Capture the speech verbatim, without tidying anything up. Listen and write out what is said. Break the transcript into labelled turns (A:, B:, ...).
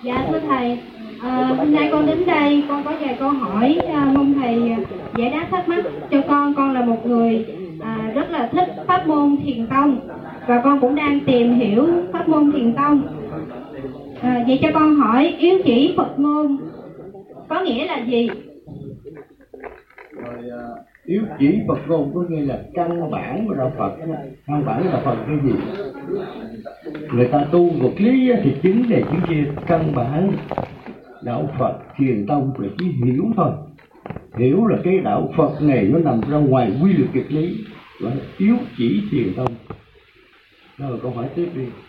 A: Dạ thưa thầy, à, hôm nay con đến đây con có vài câu hỏi, à, mong thầy giải đáp thắc mắc cho con. Con là một người à, rất là thích pháp môn thiền tông và con cũng đang tìm hiểu pháp môn thiền tông. À, vậy cho con hỏi yếu chỉ Phật môn có nghĩa là gì?
B: Rồi, yếu chỉ Phật ngôn có nghĩa là căn bản của đạo Phật. Căn bản của đạo Phật cái gì? Người ta tu vật lý thì chứng này chứng kia. Căn bản đạo Phật thiền tông là chỉ hiểu thôi. Hiểu là cái đạo Phật này nó nằm ra ngoài quy luật vật lý, gọi là yếu chỉ thiền tông. Rồi câu hỏi tiếp đi.